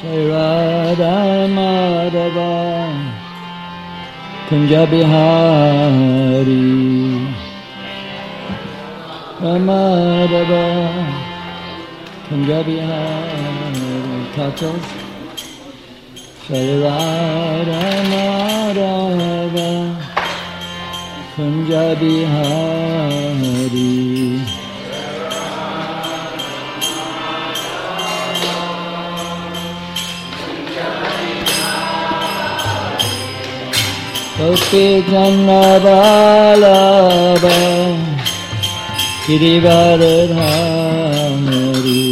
Jai Radha Madhava Kunja Bihari Ramadava Kunja Bihari Tattles Jai Radha Madhava Kunja Bihari Gopi Janna Vallabha Girivardhari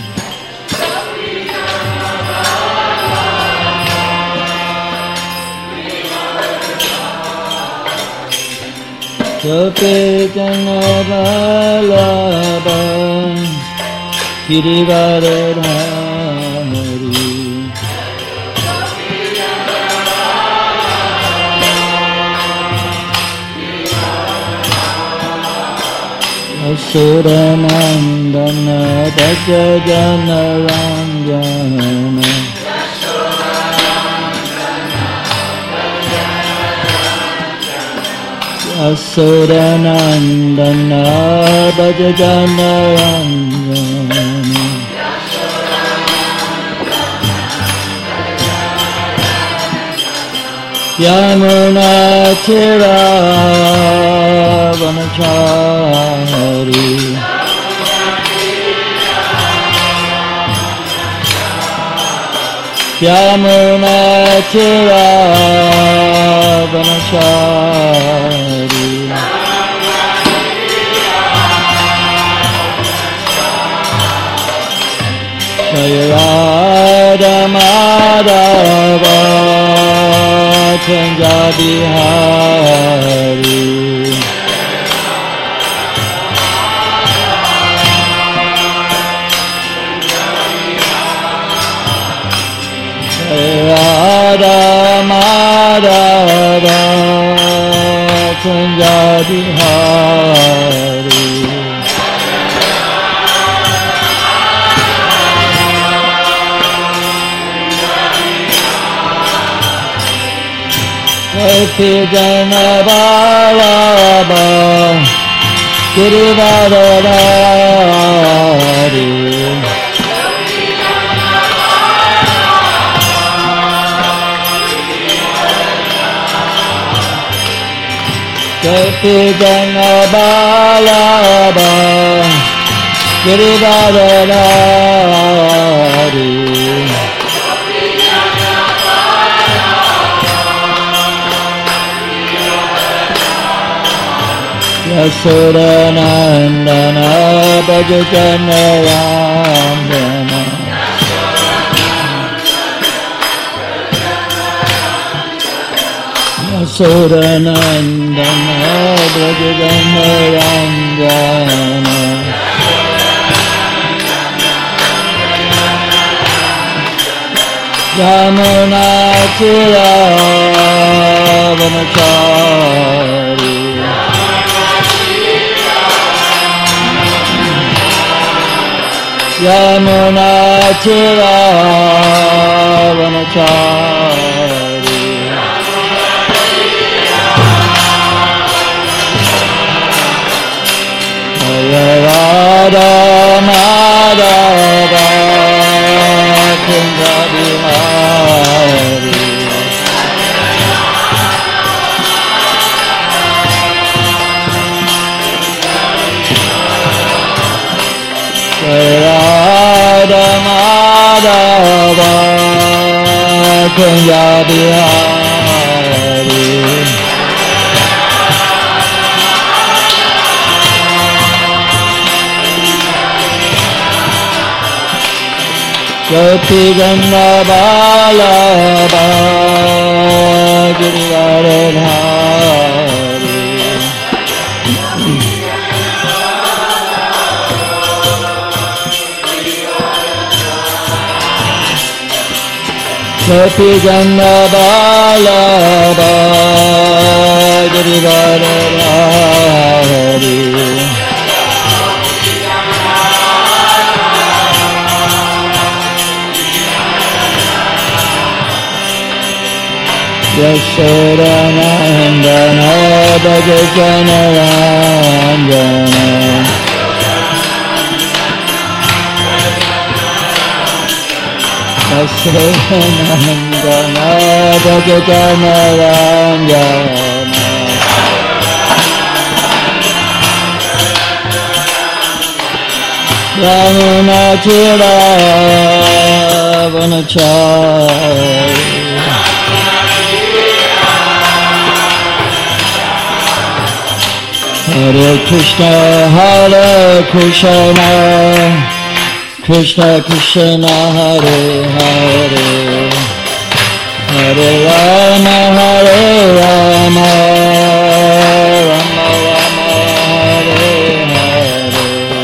Gopi Janna Vallabha Girivardhari Asuranandana Bhajajana Ranjana Asuranandana Bhajajana Ranjana Yamuna Chira Vanachari Yamuna Chira Vanachari Jai Radha Madhava Kunja Bihari Jai Radha Madhava Kunja Bihari Gopi Janna Vallabha Girivardhari Gopi Janna Vallabha Girivardhari Asuranandana Bhajajana Ranjana Asuranandana Bhajajana Ranjana Yamuna Chira Vanachari Yamuna Chira Vanachari Jai Radha Madhava Kunja Bihari Jai Radha Madhava Kunja Bihari Gopi Janna Vallabha Girivardhari Gopi Janna Vallabha Girivardhari Yashodanandana Bhajajanarandana Yashodanandana Bhajajanarandana Ramunatira Vanachari Hare Krishna, Krishna Krishna, Hare Hare, Hare Rama, Rama Rama, Hare Hare.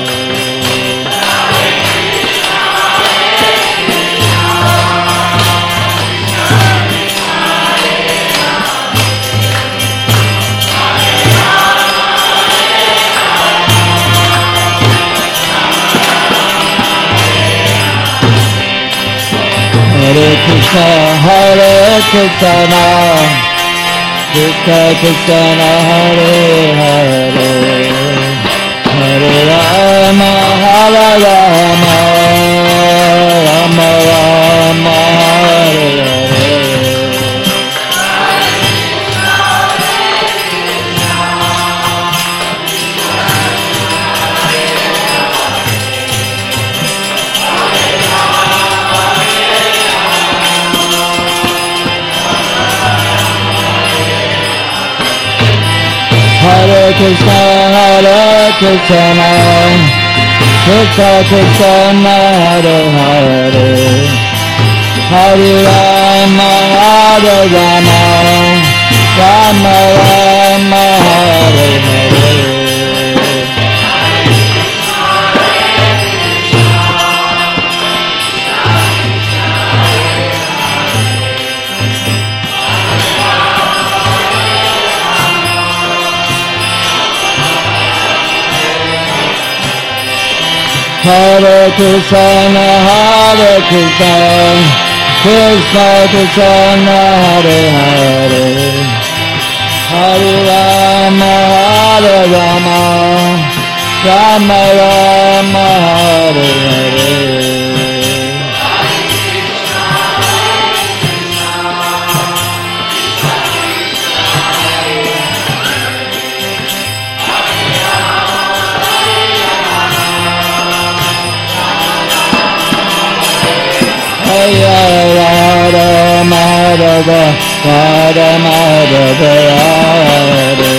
Hare Krishna, Krishna Krishna, Hare Hare, Hare Rama, Rama Rama, Hare Hare. Hare Krishna, Krishna Krishna, Hare Hare, Hare Rama, Rama Rama, Hare Hare. Hare Krishna, Krishna Krishna, Hare Hare, Hare Rama, Rama Rama, Hare Hare. Radha Madhava, Radha Madhava, Radha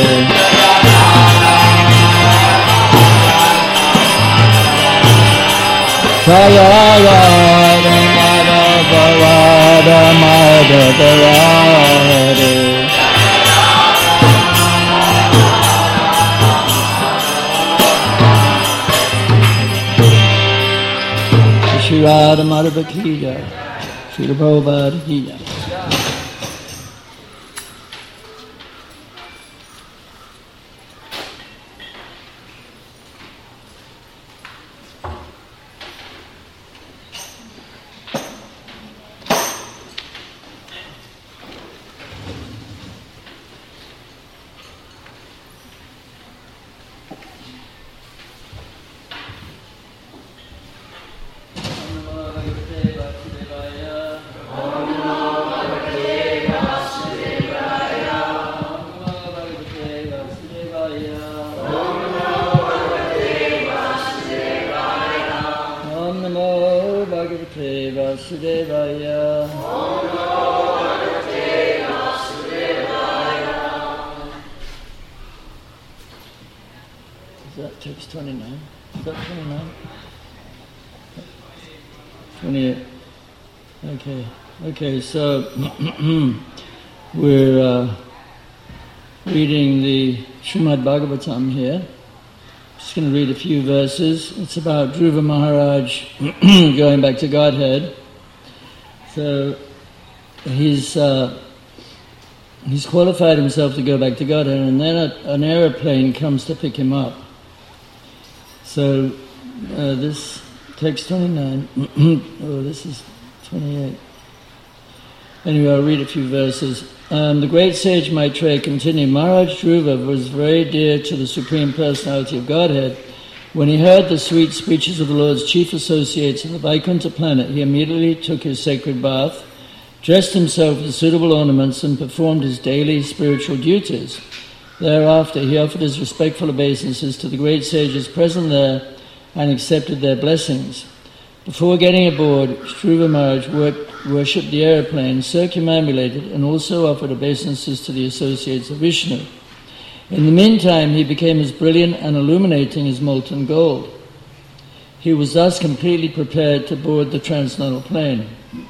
Jaya Radha Madhava, Radha Madhava, Radha Shri Radha Madhava ki jai, Shri Prabhupada ki jai. Is that text 29? Is that 29? 28. Okay, so we're reading the Srimad Bhagavatam here. Just going to read a few verses. It's about Dhruva Maharaj going back to Godhead. So he's qualified himself to go back to Godhead, and then an aeroplane comes to pick him up. So this text 29, oh, this is 28. Anyway, I'll read a few verses. The great sage Maitreya continued, Maharaj Dhruva was very dear to the Supreme Personality of Godhead. When he heard the sweet speeches of the Lord's chief associates of the Vaikuntha planet, he immediately took his sacred bath, dressed himself with suitable ornaments, and performed his daily spiritual duties. Thereafter, he offered his respectful obeisances to the great sages present there and accepted their blessings. Before getting aboard, Dhruva Maharaj worshipped the aeroplane, circumambulated, and also offered obeisances to the associates of Vishnu. In the meantime, he became as brilliant and illuminating as molten gold. He was thus completely prepared to board the transcendental plane.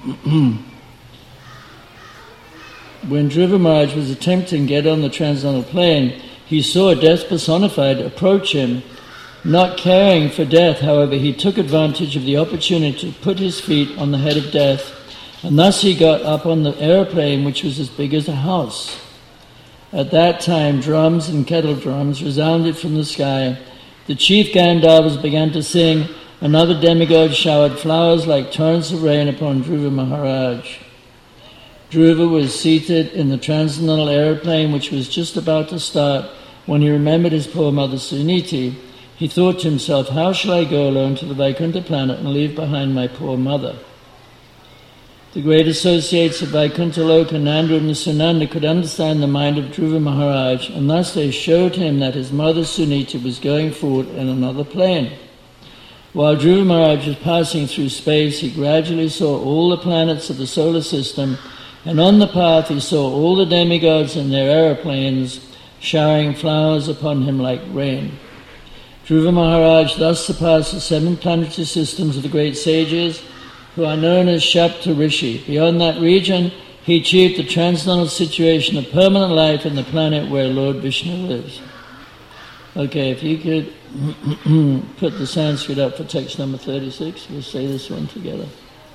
When Dhruva Maharaj was attempting to get on the transcendental plane, he saw Death personified approach him. Not caring for Death, however, he took advantage of the opportunity to put his feet on the head of Death, and thus he got up on the aeroplane, which was as big as a house. At that time, drums and kettle drums resounded from the sky. The chief Gandharvas began to sing. Another demigod showered flowers like torrents of rain upon Dhruva Maharaj. Dhruva was seated in the transcendental aeroplane, which was just about to start, when he remembered his poor mother Suniti. He thought to himself, how shall I go alone to the Vaikuntha planet and leave behind my poor mother? The great associates of Vaikuntha Loka, Nanda and Sunanda, could understand the mind of Dhruva Maharaj, and thus they showed him that his mother Suniti was going forward in another plane. While Dhruva Maharaj was passing through space, he gradually saw all the planets of the solar system, and on the path he saw all the demigods in their aeroplanes showering flowers upon him like rain. Dhruva Maharaj thus surpassed the 7 planetary systems of the great sages, who are known as Shapta Rishi. Beyond that region, he achieved the transcendental situation of permanent life in the planet where Lord Vishnu lives. Okay, if you could put the Sanskrit up for text number 36, we'll say this one together.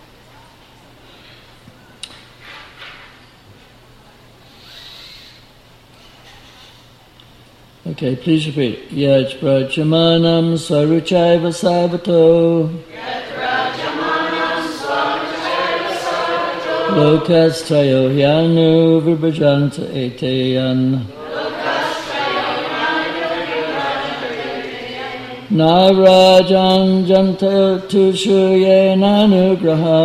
Okay, please repeat. Yaj prajamanam swaruchaiva savato. Yaj prajamanam swaruchaiva savato. Lokastrayo hyanu vibhajanta eteyan. Lokastrayo hyanu vibhajanta eteyan. Narajan janta tushu yenanugraha.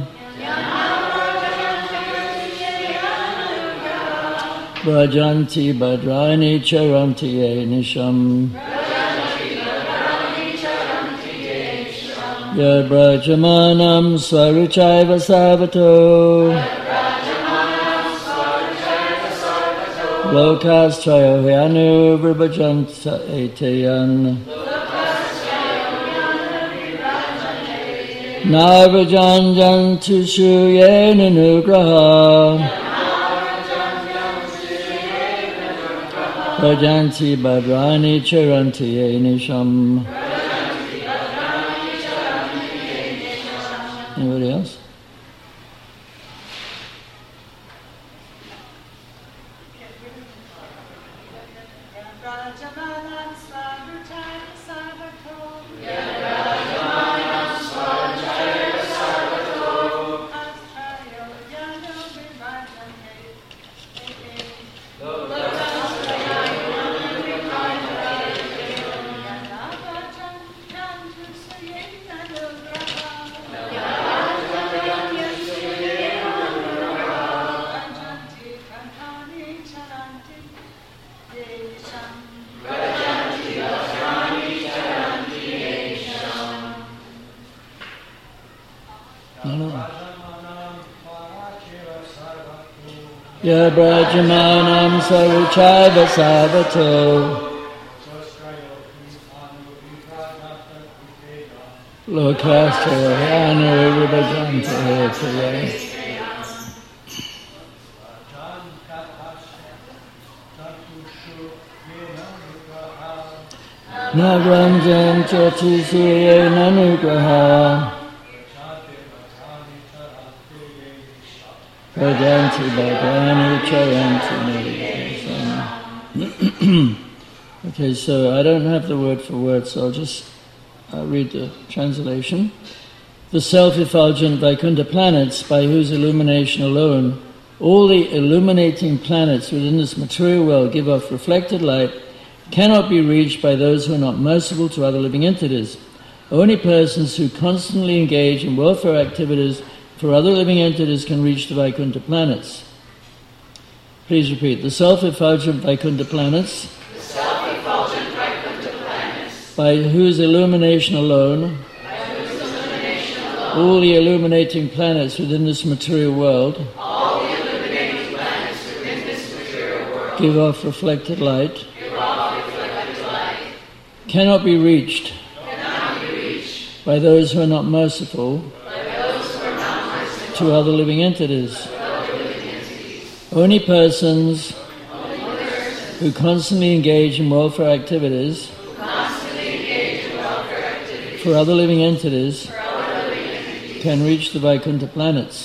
Brajanti Badrani Charanti Nisham. Yad Brajamanam Swaruchaiva Savato. Lokastrayo Hyanu Vibhajanta Eteyan. Navajanjantu Shuyena Nugraha. Brajanti Badrani Charanti Nisham. Anybody else? Ya Brajamanam Saruchaiva Savato. Lokastrayo Hyanu Vibhajanta Eteyan. Nagranjan Chatusya Nanugraha. Prajanti Bhagavani Charanti. Okay, so I don't have the word for word, so I'll just read the translation. the self-effulgent Vaikuntha planets, by whose illumination alone all the illuminating planets within this material world give off reflected light, cannot be reached by those who are not merciful to other living entities. Only persons who constantly engage in welfare activities for other living entities can reach the Vaikuntha planets. Please repeat. The self-effulgent Vaikuntha planets, by whose illumination alone all the illuminating planets within this material world give off reflected light, cannot be reached by those who are not merciful to other living entities. Only persons who constantly engage in welfare activities for other living entities can reach the Vaikuntha planets.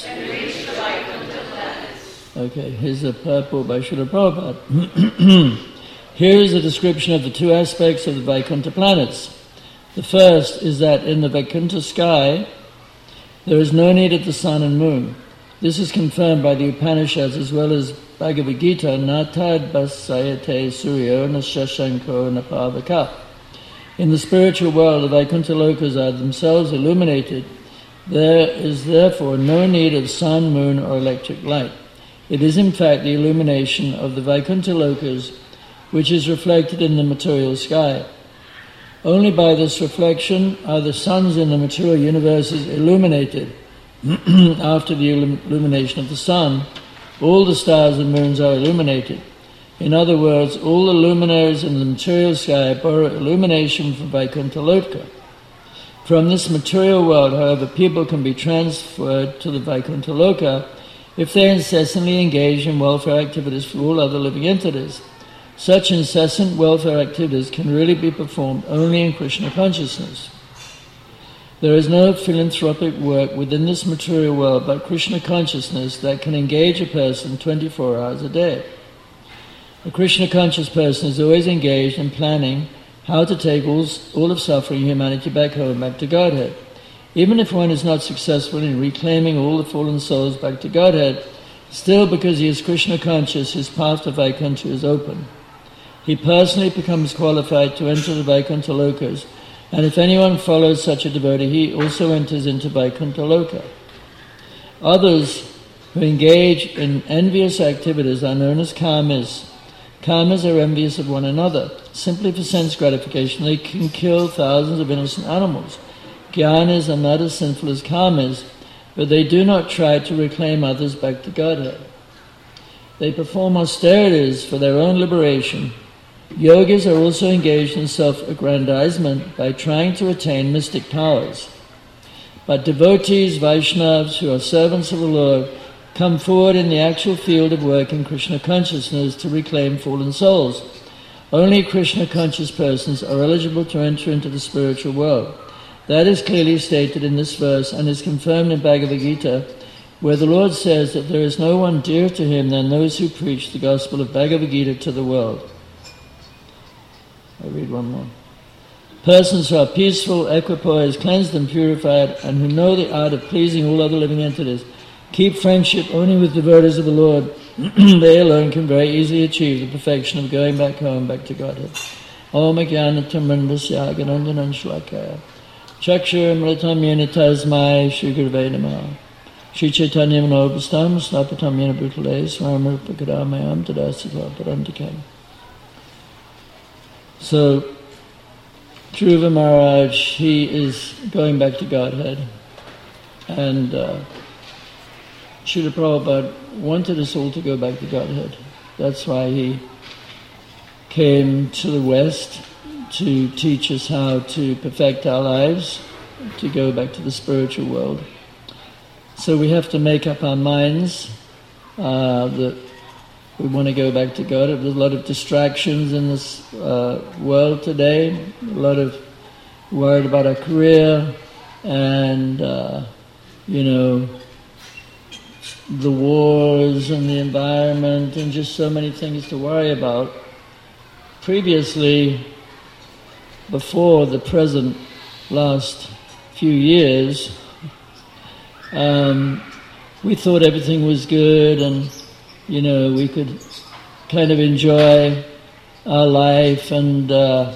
Okay, here's a purport by Srila Prabhupada. Here is a description of the two aspects of the Vaikuntha planets. The first is that in the Vaikuntha sky there is no need of the sun and moon. This is confirmed by the Upanishads as well as Bhagavad Gita, Natad Basayate Suryo Nashashanko Napavaka. In the spiritual world, the Vaikuntha lokas are themselves illuminated. There is therefore no need of sun, moon, or electric light. It is in fact the illumination of the Vaikuntha lokas which is reflected in the material sky. Only by this reflection are the suns in the material universes illuminated. After the illumination of the sun, all the stars and moons are illuminated. In other words, all the luminaries in the material sky borrow illumination from Vaikuntha Loka. From this material world, however, people can be transferred to the Vaikuntha Loka if they incessantly engage in welfare activities for all other living entities. Such incessant welfare activities can really be performed only in Krishna consciousness. There is no philanthropic work within this material world but Krishna consciousness that can engage a person 24 hours a day. A Krishna conscious person is always engaged in planning how to take all of suffering humanity back home, back to Godhead. Even if one is not successful in reclaiming all the fallen souls back to Godhead, still because he is Krishna conscious, his path to Vaikuntha is open. He personally becomes qualified to enter the Vaikuntha Lokas, and if anyone follows such a devotee, he also enters into Vaikuntha Loka. Others who engage in envious activities are known as karmis. Karmas are envious of one another. Simply for sense gratification, they can kill thousands of innocent animals. Jnanis are not as sinful as karmas, but they do not try to reclaim others back to Godhead. They perform austerities for their own liberation. Yogis are also engaged in self-aggrandizement by trying to attain mystic powers. But devotees, Vaishnavas, who are servants of the Lord, come forward in the actual field of work in Krishna consciousness to reclaim fallen souls. Only Krishna conscious persons are eligible to enter into the spiritual world. That is clearly stated in this verse and is confirmed in Bhagavad Gita, where the Lord says that there is no one dearer to him than those who preach the gospel of Bhagavad Gita to the world. I'll read one more. Persons who are peaceful, equipoised, cleansed and purified, and who know the art of pleasing all other living entities, keep friendship only with devotees of the Lord. They alone can very easily achieve the perfection of going back home, back to Godhead. Om Jnanatamrandasya Ganandanan Shlakaya Chakshur Mritam Yena Tasmai Shri Gurve Namah Shri Chaitanya Manobhastam Snapatam Yena Bhutale Swamarupakadamayam Tadasava Parantikam. So, Dhruva Maharaj, he is going back to Godhead, and Srila Prabhupada wanted us all to go back to Godhead. That's why he came to the West to teach us how to perfect our lives, to go back to the spiritual world. So we have to make up our minds that we want to go back to God. There's a lot of distractions in this world today, a lot of worried about our career and, the wars and the environment and just so many things to worry about. Previously, before the present last few years, we thought everything was good, and we could kind of enjoy our life, and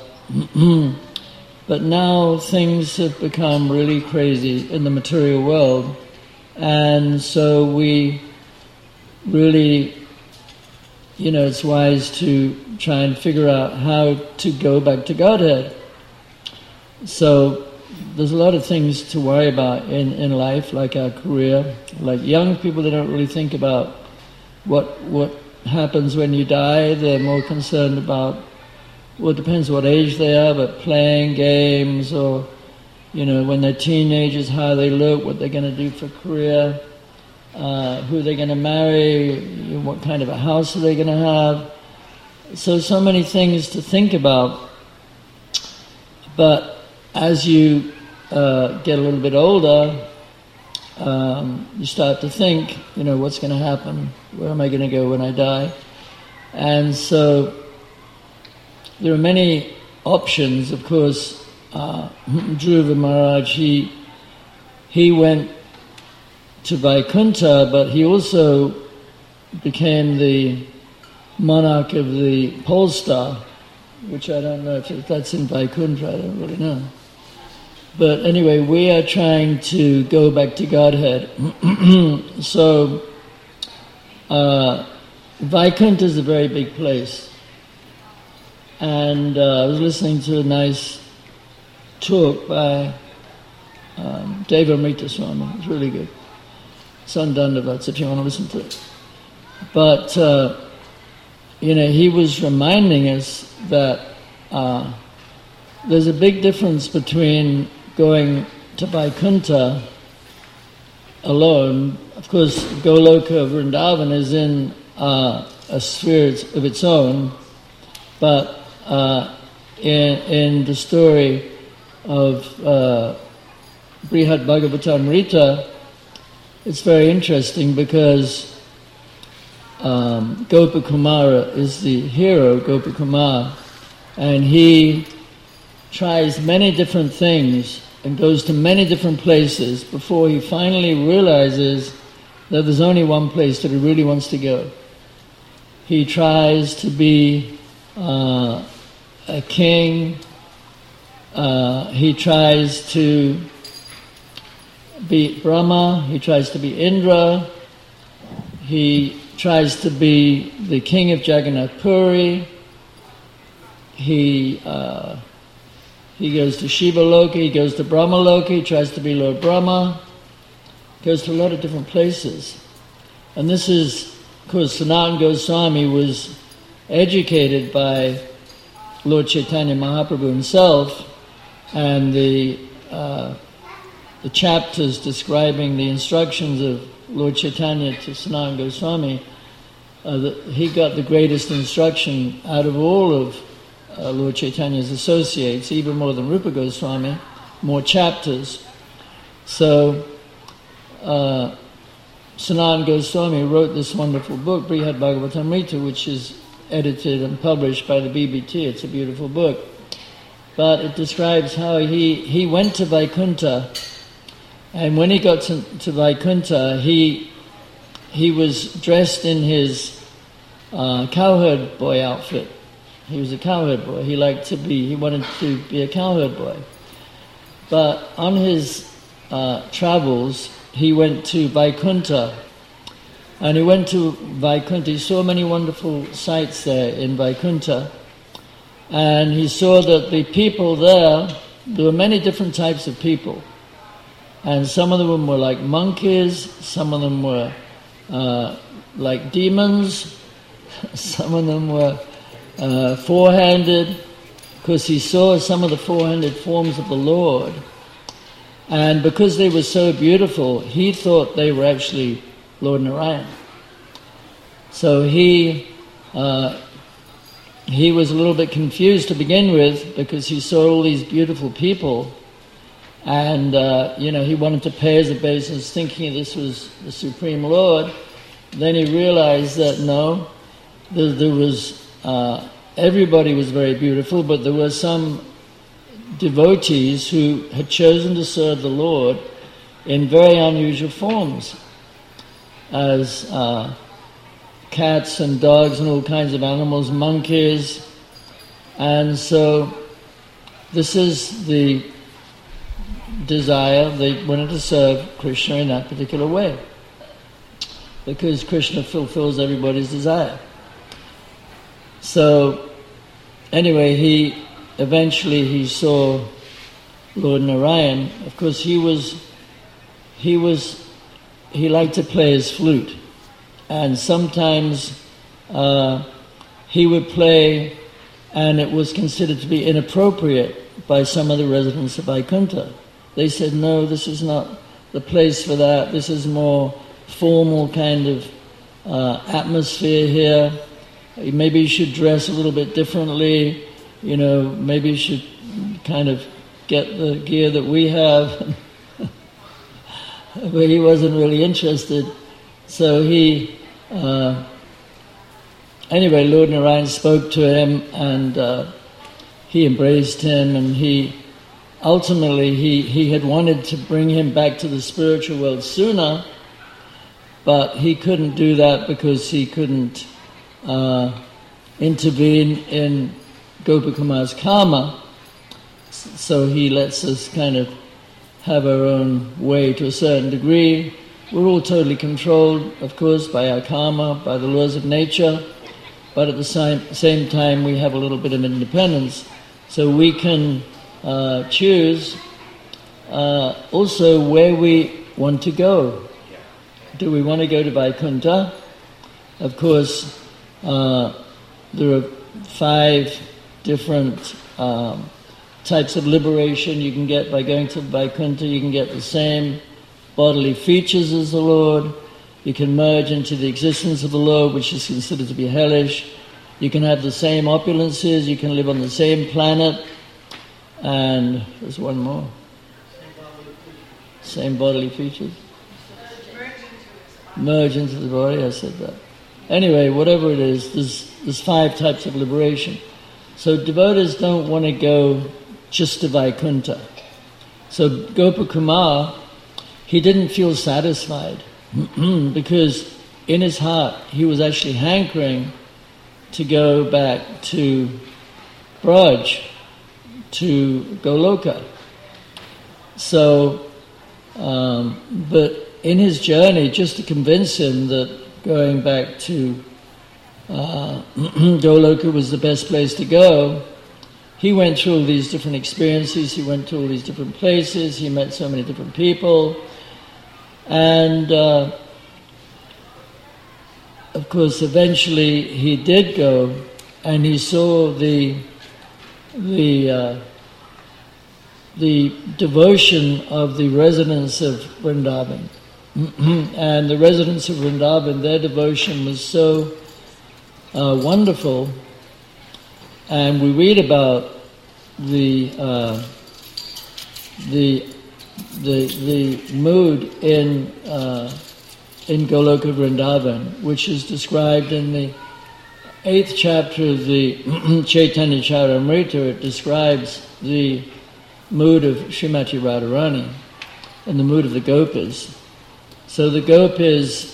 but now things have become really crazy in the material world, and so we really, it's wise to try and figure out how to go back to Godhead. So there's a lot of things to worry about in life, like our career. Like young people, they don't really think about what happens when you die. They're more concerned about, well, it depends what age they are, but playing games, or when they're teenagers, how they look, what they're going to do for career, who they're going to marry, what kind of a house are they going to have. So many things to think about. But as you get a little bit older, you start to think, what's going to happen? Where am I going to go when I die? And so there are many options. Of course, Dhruva Maharaj, he went to Vaikuntha, but he also became the monarch of the pole star, which I don't know if that's in Vaikuntha, I don't really know. But anyway, we are trying to go back to Godhead. So, Vaikuntha is a very big place. And I was listening to a nice talk by Devamrita Swami. It was really good. Sandandavats, if you want to listen to it. But, he was reminding us that there's a big difference between going to Vaikuntha alone. Of course, Goloka Vrindavan is in a sphere of its own, but in the story of Brihad Bhagavatamrita, it's very interesting because Gopakumara is the hero, Gopakumar, and he tries many different things and goes to many different places before he finally realizes that there's only one place that he really wants to go. He tries to be a king, he tries to be Brahma, he tries to be Indra, he tries to be the king of Jagannath Puri, he goes to Shiva Loka, he goes to Brahma Loka, he tries to be Lord Brahma, goes to a lot of different places. And this is, of course, Sanatana Goswami was educated by Lord Chaitanya Mahaprabhu himself, and the chapters describing the instructions of Lord Chaitanya to Sanatana Goswami, he got the greatest instruction out of all of Lord Chaitanya's associates, even more than Rupa Goswami, more chapters. So Sanatana Goswami wrote this wonderful book, Brihad Bhagavatamrita, which is edited and published by the BBT. It's a beautiful book. But it describes how he went to Vaikuntha, and when he got to Vaikuntha, he was dressed in his cowherd boy outfit. He was a cowherd boy. He wanted to be a cowherd boy. But on his travels, he went to Vaikuntha. And he went to Vaikuntha. He saw many wonderful sights there in Vaikuntha. And he saw that the people there were many different types of people. And some of them were like monkeys, some of them were like demons, some of them were four-handed, because he saw some of the four-handed forms of the Lord. And because they were so beautiful, he thought they were actually Lord Narayan. So he was a little bit confused to begin with, because he saw all these beautiful people, and he wanted to pay his obeisance thinking this was the Supreme Lord. Then he realized that no, there was everybody was very beautiful, but there were some devotees who had chosen to serve the Lord, in very unusual forms as cats and dogs and all kinds of animals, monkeys. And so this is the desire. They wanted to serve Krishna in that particular way, because Krishna fulfills everybody's desire. So anyway, he eventually saw Lord Narayan. Of course, he liked to play his flute, and sometimes he would play, and it was considered to be inappropriate by some of the residents of Vaikuntha. They said, no, this is not the place for that. This is more formal kind of atmosphere here. Maybe you should dress a little bit differently. Maybe you should kind of get the gear that we have. But he wasn't really interested. So anyway, Lord Narayan spoke to him, and he embraced him, and ultimately he had wanted to bring him back to the spiritual world sooner, but he couldn't do that because he couldn't intervene in Gopakumar's karma. So he lets us kind of have our own way to a certain degree. We're all totally controlled, of course, by our karma, by the laws of nature, but at the same time we have a little bit of independence. So we can choose also where we want to go. Do we want to go to Vaikuntha? Of course, there are 5 different types of liberation you can get by going to Vaikuntha. You can get the same bodily features as the Lord. You can merge into the existence of the Lord, which is considered to be hellish. You can have the same opulences. You can live on the same planet. And there's one more. Same bodily features. Merge into the body, I said that. Anyway, whatever it is, there's 5 types of liberation. So devotees don't want to go just to Vaikuntha. So Gopakumar, he didn't feel satisfied because in his heart he was actually hankering to go back to Braj, to Goloka. So, but in his journey, just to convince him that going back to Goloka was the best place to go, he went through all these different experiences, he went to all these different places, he met so many different people, and of course eventually he did go, and he saw the devotion of the residents of Vrindavan. And the residents of Vrindavan, their devotion was so wonderful. And we read about the mood in Goloka Vrindavan, which is described in the 8th chapter of the Chaitanya Charitamrita. It describes the mood of Srimati Radharani and the mood of the Gopas. So the Gopas,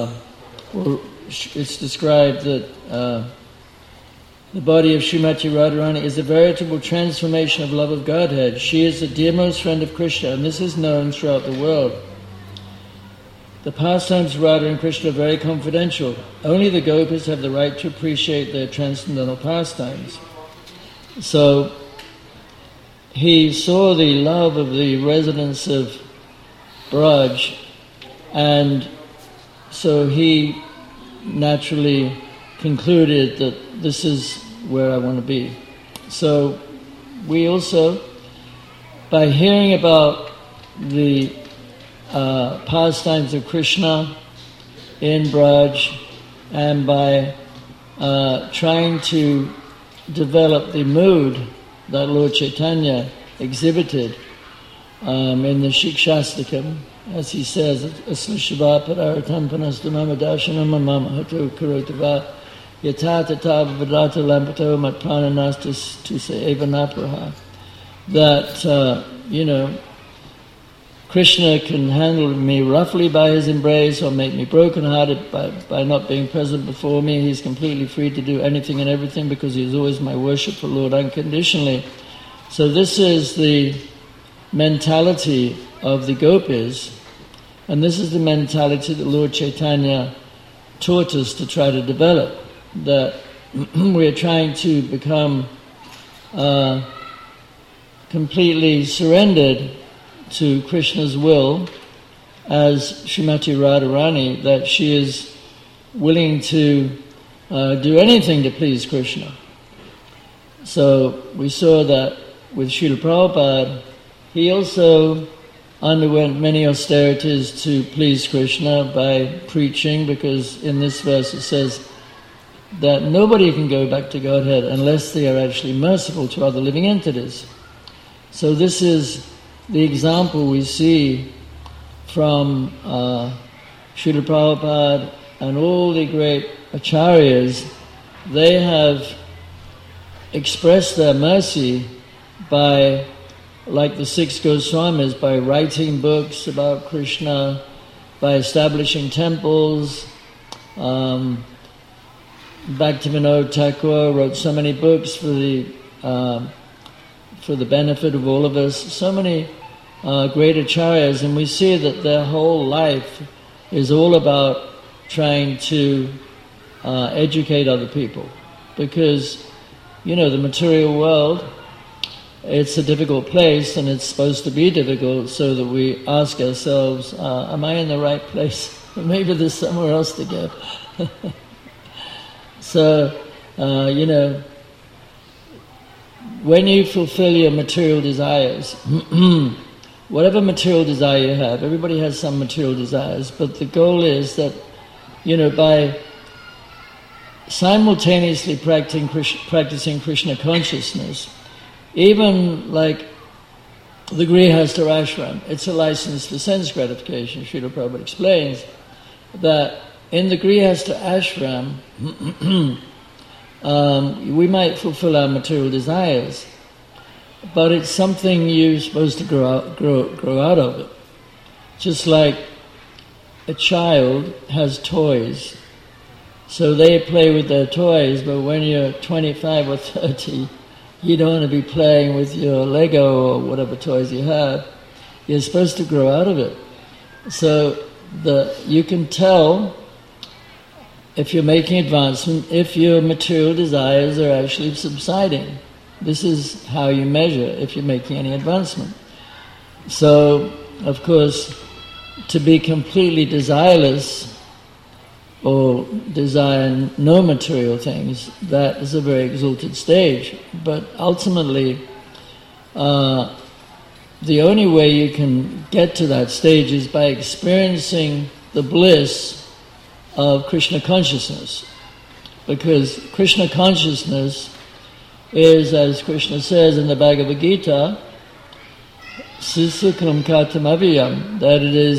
it's described that the body of Srimati Radharani is a veritable transformation of love of Godhead. She is the dearmost friend of Krishna, and this is known throughout the world. The pastimes of Radha and Krishna are very confidential. Only the Gopas have the right to appreciate their transcendental pastimes. So he saw the love of the residents of Braj, and so he naturally concluded that this is where I want to be. So we also, by hearing about the pastimes of Krishna in Braj, and by trying to develop the mood that Lord Chaitanya exhibited in the Shikshastakam, as he says, Asla Shiva Pararatam Panastamama Darshanam Mamam Hatu Kurotava Yata Tata Vadata Lampato Matprananastas to say Evanapraha. That, Krishna can handle me roughly by his embrace or make me broken-hearted by not being present before me. He's completely free to do anything and everything because he's always my worshipful Lord unconditionally. So this is the mentality of the gopis, and this is the mentality that Lord Chaitanya taught us to try to develop, that we're trying to become completely surrendered to Krishna's will as Srimati Radharani, that she is willing to do anything to please Krishna. So we saw that with Srila Prabhupada, he also underwent many austerities to please Krishna by preaching, because in this verse it says that nobody can go back to Godhead unless they are actually merciful to other living entities. So this is the example we see from Srila Prabhupada and all the great acharyas. They have expressed their mercy by, like the 6 Goswamis, by writing books about Krishna, by establishing temples. Bhaktivinoda Thakur wrote so many books for the benefit of all of us. So many great acharyas, and we see that their whole life is all about trying to educate other people. Because, you know, the material world, it's a difficult place, and it's supposed to be difficult, so that we ask ourselves, am I in the right place? Maybe there's somewhere else to go. So, you know, when you fulfill your material desires, whatever material desire you have, everybody has some material desires, but the goal is that, you know, by simultaneously practicing Krishna consciousness, even like the Grihastha ashram, it's a license for sense gratification. Srila Prabhupada explains that in the Grihastha ashram, we might fulfill our material desires, but it's something you're supposed to grow out of it. Just like a child has toys, so they play with their toys, but when you're 25 or 30, you don't want to be playing with your Lego or whatever toys you have. You're supposed to grow out of it. So you can tell if you're making advancement, if your material desires are actually subsiding. This is how you measure if you're making any advancement. So, of course, to be completely desireless or desire no material things, that is a very exalted stage. But ultimately, the only way you can get to that stage is by experiencing the bliss of Krishna consciousness. Because Krishna consciousness is, as Krishna says in the Bhagavad Gita, Sisukram Katam Aviyam, that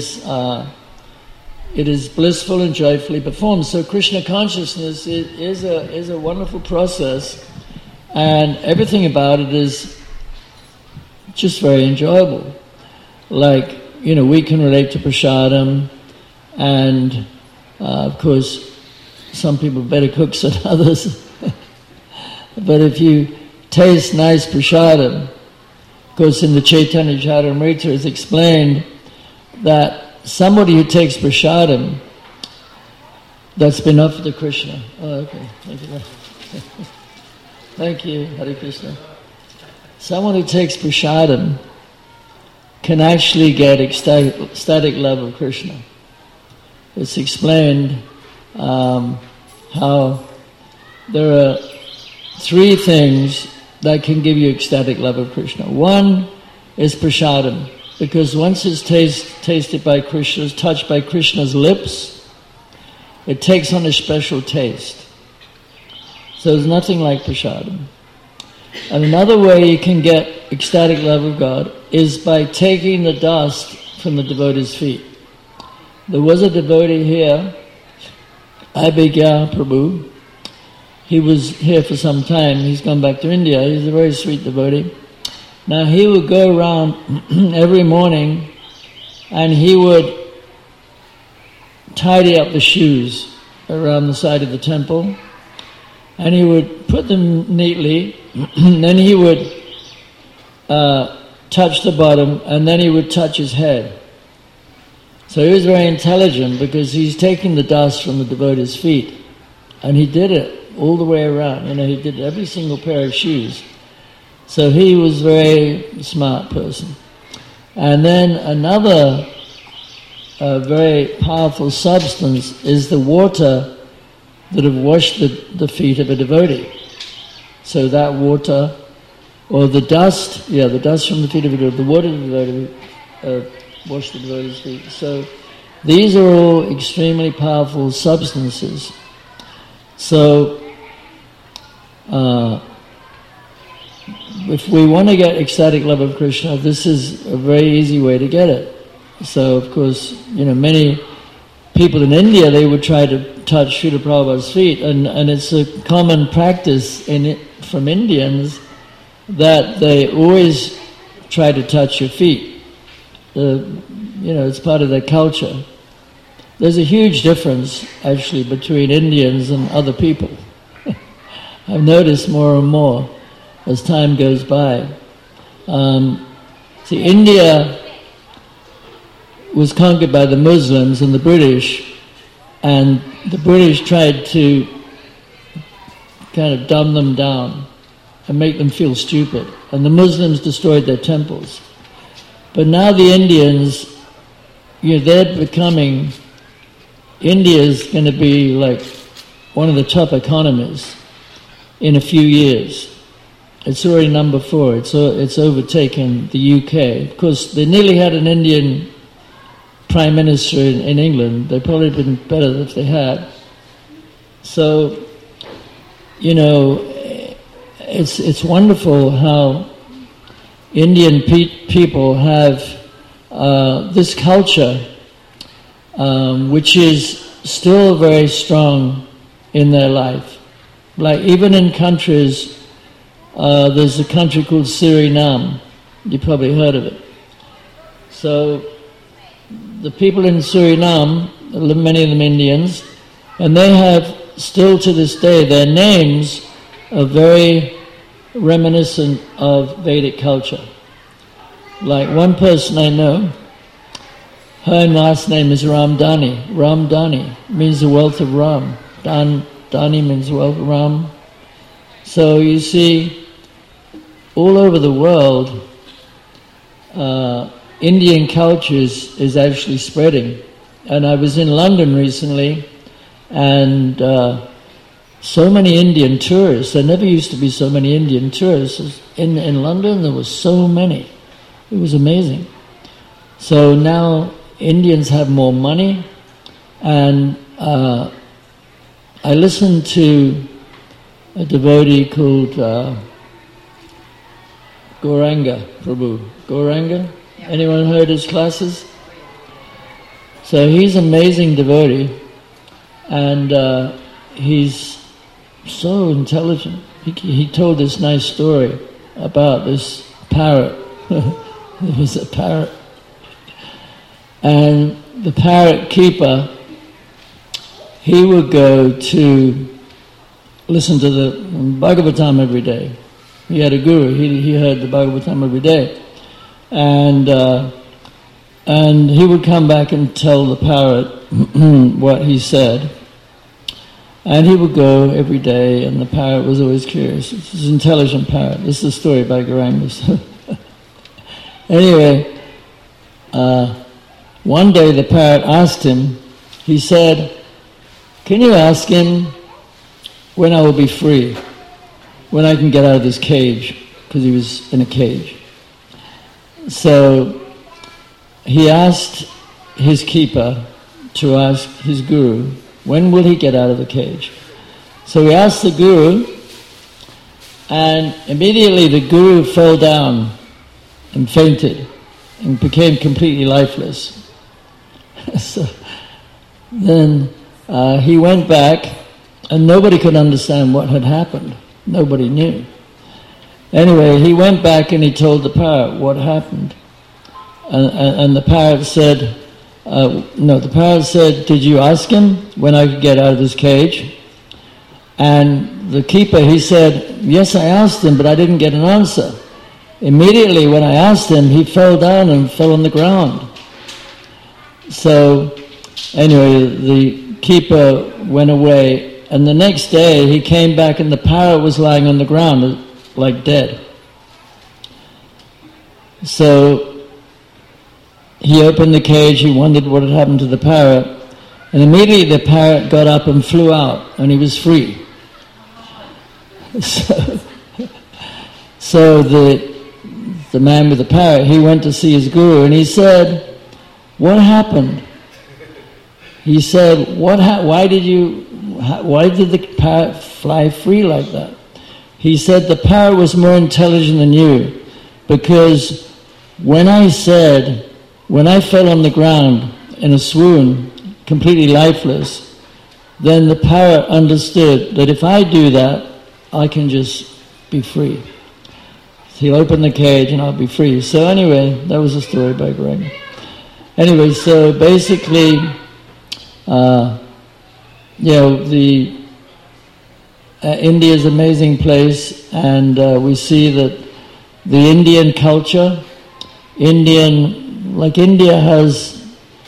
it is blissful and joyfully performed. So Krishna consciousness is a wonderful process, and everything about it is just very enjoyable. Like, you know, we can relate to prasadam, and of course some people are better cooks than others. But if you taste nice prasadam, of course in the Chaitanya Charitamrita it's explained that somebody who takes prasadam that's been offered to Krishna. Oh, okay. Thank you. Thank you, Hare Krishna. Someone who takes prasadam can actually get ecstatic love of Krishna. It's explained how there are 3 things that can give you ecstatic love of Krishna. One is prasadam, because once it's tasted by Krishna, touched by Krishna's lips, it takes on a special taste. So there's nothing like prasadam. And another way you can get ecstatic love of God is by taking the dust from the devotee's feet. There was a devotee here, Abhigya Prabhu. He was here for some time. He's gone back to India. He's a very sweet devotee. Now he would go around every morning and he would tidy up the shoes around the side of the temple, and he would put them neatly, and then he would touch the bottom, and then he would touch his head. So he was very intelligent because he's taking the dust from the devotee's feet, and he did it all the way around. He did every single pair of shoes. So he was a very smart person. And then another very powerful substance is the water that have washed the feet of a devotee. So that water, or the dust, the dust from the feet of a devotee, the water of the devotee washed the devotee's feet. So these are all extremely powerful substances. So if we want to get ecstatic love of Krishna, this is a very easy way to get it. So, of course, many people in India, they would try to touch Srila Prabhupada's feet, and it's a common practice from Indians that they always try to touch your feet. It's part of their culture. There's a huge difference, actually, between Indians and other people. I've noticed more and more as time goes by. India was conquered by the Muslims and the British, and the British tried to kind of dumb them down and make them feel stupid, and the Muslims destroyed their temples. But now the Indians, they're becoming, India's going to be like one of the top economies in a few years. It's already number 4. It's overtaken the UK. Of course, they nearly had an Indian Prime Minister in England. They'd probably been better if they had. So, it's wonderful how Indian people have this culture, which is still very strong in their life. Like even in countries, there's a country called Suriname. You probably heard of it. So the people in Suriname, many of them Indians, and they have still to this day, their names are very reminiscent of Vedic culture. Like one person I know, her last name is Ramdani. Ramdani means the wealth of Ram. Dani means wealth of Ram. So you see, all over the world, Indian culture is actually spreading. And I was in London recently, and so many Indian tourists. There never used to be so many Indian tourists. In London, there were so many. It was amazing. So now Indians have more money, and I listened to a devotee called Gauranga Prabhu. Gauranga? Anyone heard his classes? So he's an amazing devotee, and he's so intelligent. He told this nice story about this parrot. There was a parrot, and the parrot keeper, he would go to listen to the Bhagavatam every day. He had a guru. He heard the Bhagavatam every day, and he would come back and tell the parrot what he said. And he would go every day, and the parrot was always curious. It's an intelligent parrot. This is a story by Gauranga. Anyway, one day the parrot asked him, he said, "Can you ask him when I will be free, when I can get out of this cage?" Because he was in a cage. So he asked his keeper to ask his guru, when will he get out of the cage? So he asked the guru, and immediately the guru fell down and fainted and became completely lifeless. So then he went back, and nobody could understand what had happened. Nobody knew. Anyway, he went back and he told the parrot what happened. And the parrot said, the parrot said, did you ask him when I could get out of this cage? And the keeper, he said, yes, I asked him, but I didn't get an answer. Immediately when I asked him, he fell down and fell on the ground. So anyway, the keeper went away, and the next day he came back and the parrot was lying on the ground like dead. So he opened the cage, he wondered what had happened to the parrot, and immediately the parrot got up and flew out, and he was free. So the man with the parrot, he went to see his guru, and he said, what happened? He said, why did the parrot fly free like that? He said, the parrot was more intelligent than you, because when I fell on the ground in a swoon, completely lifeless, then the parrot understood that if I do that, I can just be free. He'll open the cage and I'll be free. So anyway, that was a story by Greg. Anyway, so basically, India is an amazing place, and we see that the Indian culture, India has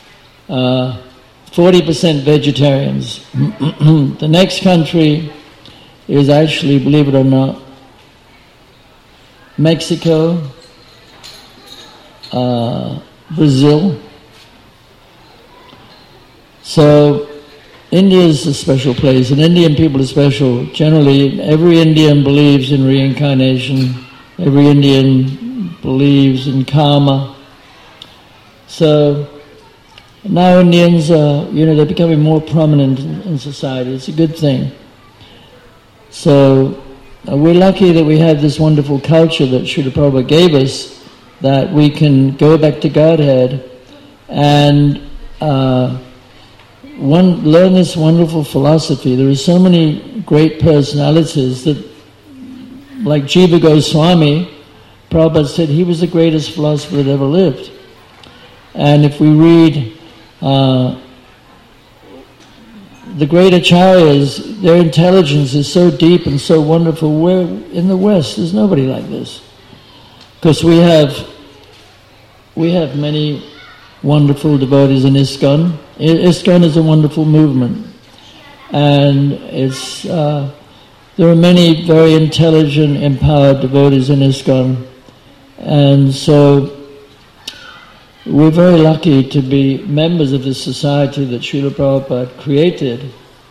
40% vegetarians. The next country is actually, believe it or not, Mexico, Brazil. So India is a special place, and Indian people are special. Generally, every Indian believes in reincarnation. Every Indian believes in karma. So now Indians are, they're becoming more prominent in society. It's a good thing. So we're lucky that we have this wonderful culture that Srila Prabhupada gave us, that we can go back to Godhead and learn this wonderful philosophy. There are so many great personalities that, like Jiva Goswami, Prabhupada said he was the greatest philosopher that ever lived. And if we read the great acharyas, their intelligence is so deep and so wonderful. Where in the West, there's nobody like this. Because we have many wonderful devotees in ISKCON. ISKCON is a wonderful movement. And there are many very intelligent, empowered devotees in ISKCON. And so we're very lucky to be members of this society that Srila Prabhupada created.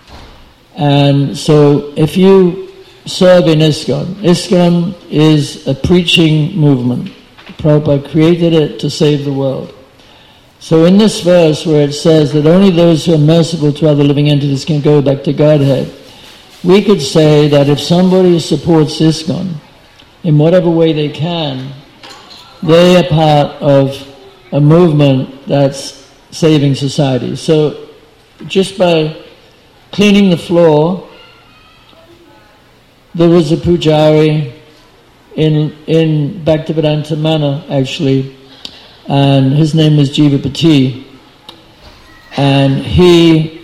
And so if you serve in ISKCON, ISKCON is a preaching movement. Prabhupada created it to save the world. So in this verse where it says that only those who are merciful to other living entities can go back to Godhead, we could say that if somebody supports ISKCON in whatever way they can, they are part of a movement that's saving society. So just by cleaning the floor, there was a pujari in Bhaktivedanta Mana, actually, and his name was Jivapati, and he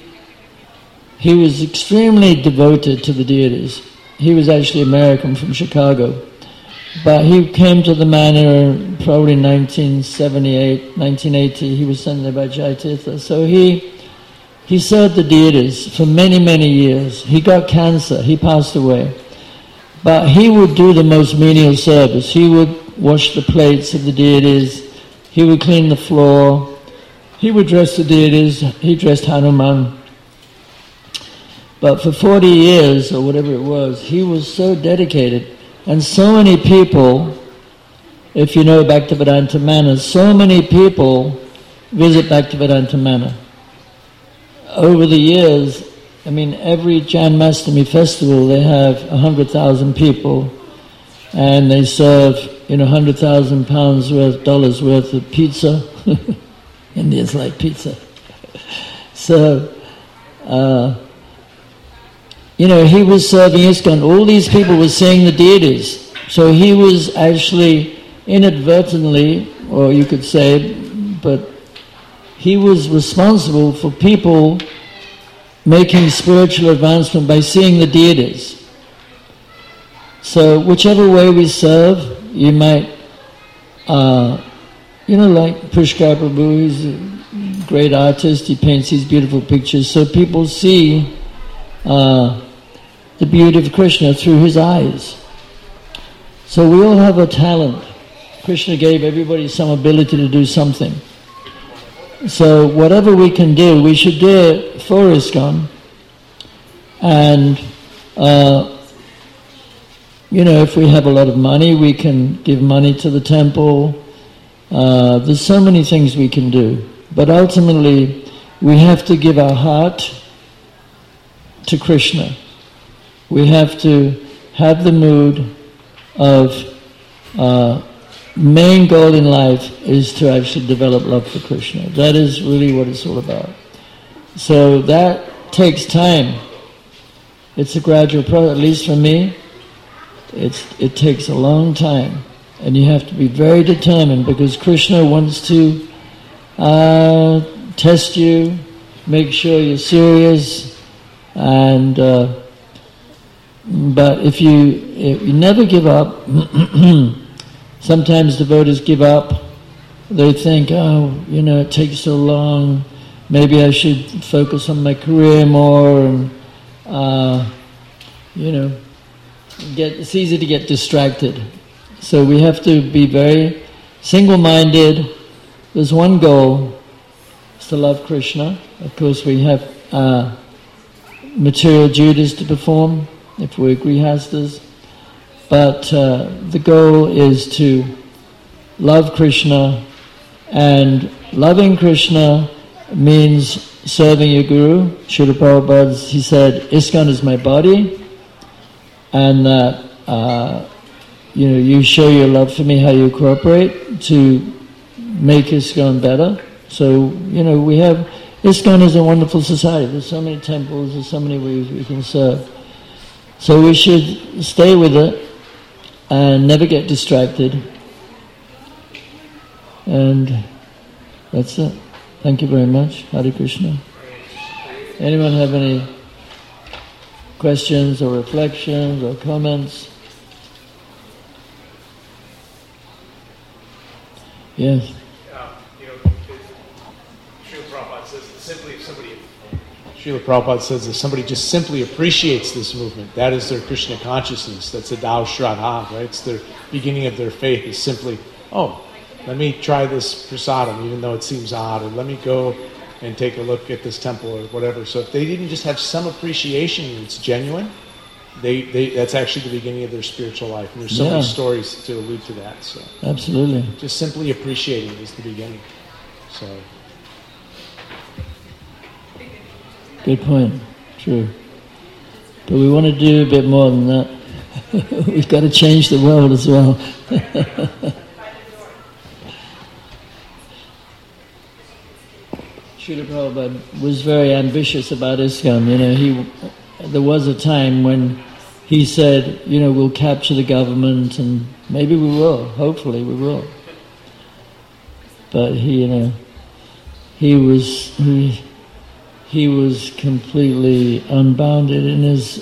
was extremely devoted to the deities. He was actually American from Chicago. But he came to the manor probably in 1978, 1980. He was sent there by Jaitirtha. So he served the deities for many, many years. He got cancer. He passed away. But he would do the most menial service. He would wash the plates of the deities. He would clean the floor. He would dress the deities. He dressed Hanuman. But for 40 years, or whatever it was, he was so dedicated. And so many people, if you know Bhaktivedanta Mana, so many people visit Bhaktivedanta Mana. Over the years, every Janmashtami festival, they have 100,000 people, and they serve, $100,000 dollars worth of pizza. Indians like pizza. So, he was serving ISKCON. All these people were seeing the deities. So he was actually inadvertently or you could say, but he was responsible for people making spiritual advancement by seeing the deities. So whichever way we serve, you might, like Pushkar Prabhu, he's a great artist, he paints these beautiful pictures, so people see the beauty of Krishna through his eyes. So we all have a talent. Krishna gave everybody some ability to do something. So whatever we can do, we should do it for ISKCON. And, if we have a lot of money, we can give money to the temple. There's so many things we can do. But ultimately, we have to give our heart to Krishna. We have to have the mood of main goal in life is to actually develop love for Krishna. That is really what it's all about. So that takes time. It's a gradual process, at least for me. It takes a long time. And you have to be very determined because Krishna wants to test you, make sure you're serious, and but if you never give up, sometimes devotees give up. They think, it takes so long, maybe I should focus on my career more, and it's easy to get distracted. So we have to be very single-minded. There's one goal, it's to love Krishna. Of course we have material duties to perform if we're grihastas. But the goal is to love Krishna, and loving Krishna means serving your Guru. Srila Prabhupada, he said, ISKCON is my body, and that you show your love for me, how you cooperate to make ISKCON better. So, we have, ISKCON is a wonderful society. There's so many temples, there's so many ways we can serve. So we should stay with it and never get distracted. And that's it. Thank you very much. Hare Krishna. Anyone have any questions or reflections or comments? Yes. Srila Prabhupada says if somebody just simply appreciates this movement, that is their Krishna consciousness. That's a Dao Shraddha, right? It's the beginning of their faith is simply, let me try this prasadam, even though it seems odd, or let me go and take a look at this temple or whatever. So if they didn't just have some appreciation and it's genuine, that's actually the beginning of their spiritual life. And there's so many stories to allude to that. So absolutely. Just simply appreciating is the beginning. So good point. True. But we want to do a bit more than that. We've got to change the world as well. Srila Prabhupada was very ambitious about ISKCON. There was a time when he said, we'll capture the government, and maybe we will. Hopefully we will. But he was completely unbounded in his,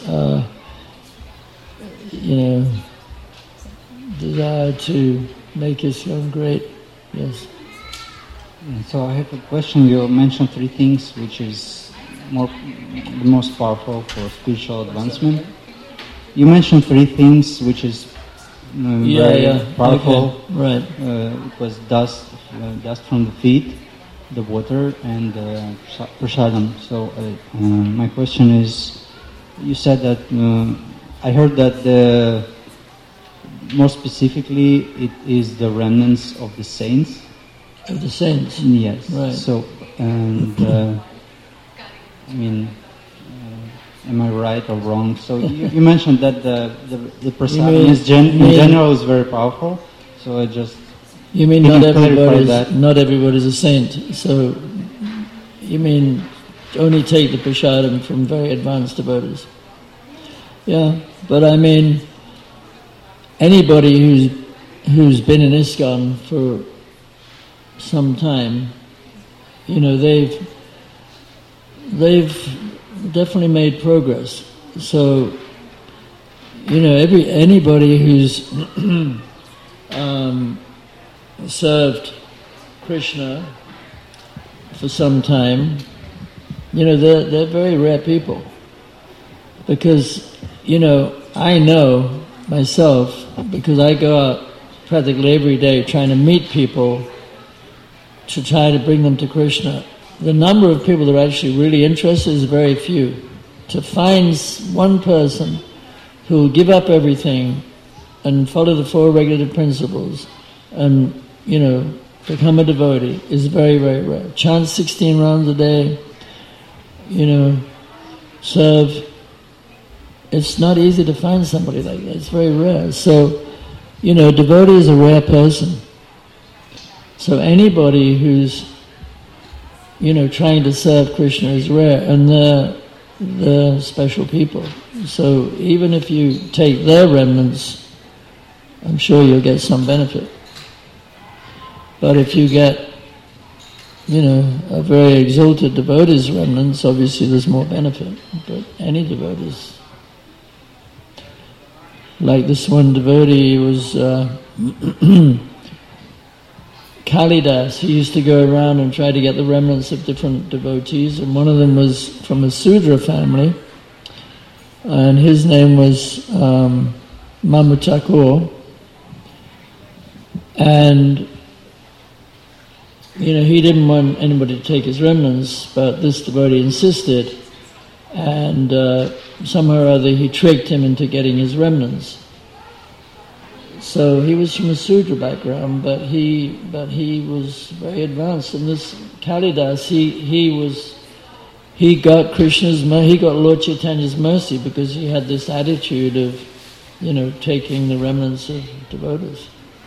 desire to make ISKCON great. Yes. So I have a question. You mentioned three things which is the most powerful for spiritual advancement. You mentioned three things which is very powerful. Okay. Right. It was dust from the feet, the water, and prasadam. So my question is, you said that, I heard that more specifically it is the remnants of the saints. Of the saints? Yes. Right. So, and am I right or wrong? So you mentioned that the prasadam in general is very powerful. So I just... You mean not everybody's a saint. So you mean only take the prasadam from very advanced devotees. Yeah, but I mean anybody who's been in ISKCON for some time, they've definitely made progress. So, anybody who's served Krishna for some time, they're very rare people. Because, I know myself, because I go out practically every day trying to meet people to try to bring them to Krishna. The number of people that are actually really interested is very few. To find one person who will give up everything and follow the four regulative principles and, become a devotee is very, very rare. Chant 16 rounds a day, serve. It's not easy to find somebody like that. It's very rare. So, devotee is a rare person. So anybody who's, trying to serve Krishna is rare, and they're special people. So even if you take their remnants, I'm sure you'll get some benefit. But if you get, a very exalted devotee's remnants, obviously there's more benefit. But any devotees. Like this one devotee was Kalidas. He used to go around and try to get the remnants of different devotees, and one of them was from a Sudra family, and his name was Mamutakur. And he didn't want anybody to take his remnants, but this devotee insisted, and somehow or other he tricked him into getting his remnants. So he was from a Sudra background, but he was very advanced. And this Kalidas, he got Lord Chaitanya's mercy because he had this attitude of, taking the remnants of devotees.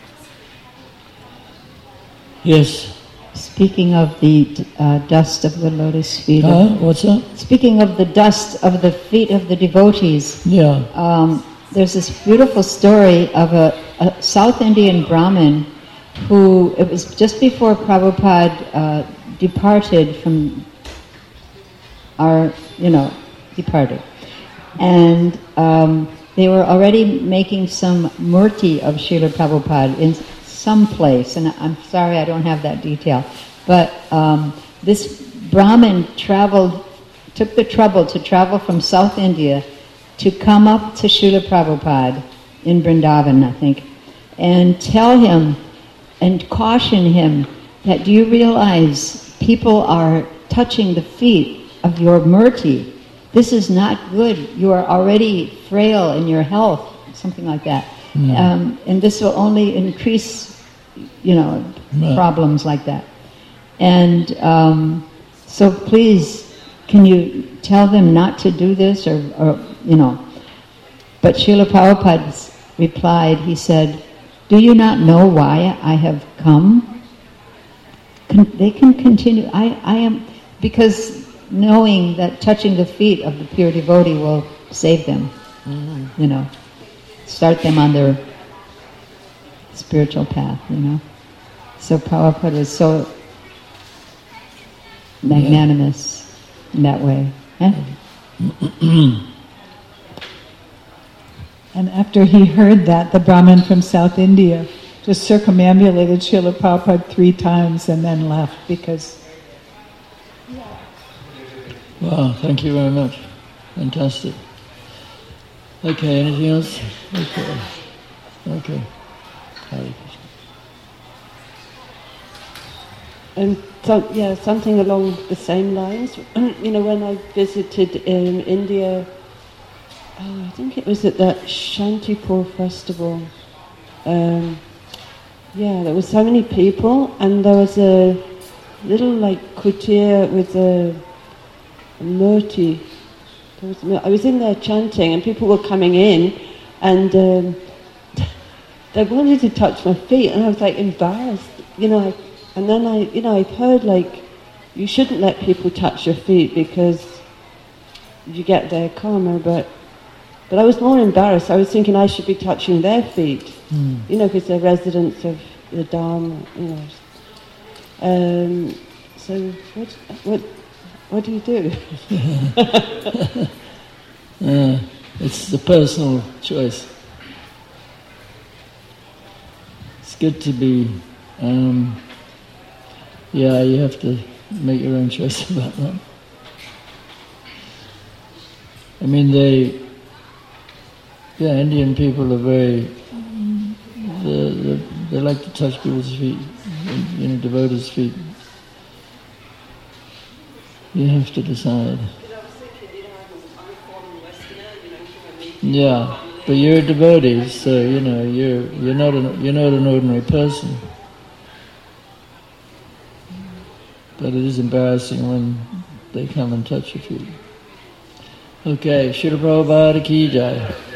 Yes. Speaking of the dust of the lotus feet. What's that? Speaking of the dust of the feet of the devotees. Yeah. There's this beautiful story of a South Indian Brahmin who, it was just before Prabhupada departed from departed. And they were already making some murti of Srila Prabhupada in some place, and I'm sorry I don't have that detail. But this Brahmin took the trouble to travel from South India to come up to Srila Prabhupada in Vrindavan, I think, and tell him and caution him that, do you realize people are touching the feet of your murti? This is not good. You are already frail in your health, something like that. Mm. And this will only increase, problems like that. And so please, can you tell them not to do this or. But Srila Prabhupada replied, he said, do you not know why I have come? They can continue. I am, because knowing that touching the feet of the pure devotee will save them, start them on their spiritual path, So Prabhupada was so magnanimous in that way. And after he heard that, the Brahmin from South India just circumambulated Srila Prabhupada 3 times and then left because... Wow, thank you very much. Fantastic. Okay, anything else? Okay. Hare Krishna. And something along the same lines. When I visited India, I think it was at that Shantipur festival. There were so many people, and there was a little kutir with a murti. I was in there chanting, and people were coming in, and they wanted to touch my feet, and I was embarrassed, And then I've heard you shouldn't let people touch your feet because you get their karma, but I was more embarrassed. I was thinking I should be touching their feet, because they're residents of the Dharma, So what do you do? It's a personal choice. It's good to be, you have to make your own choice about that. I mean, Indian people are very, they like to touch people's feet, devotees' feet. You have to decide. Yeah, but you're a devotee, so you're not an ordinary person. But it is embarrassing when they come and touch your feet. Okay, Srila Prabhupada ki jai.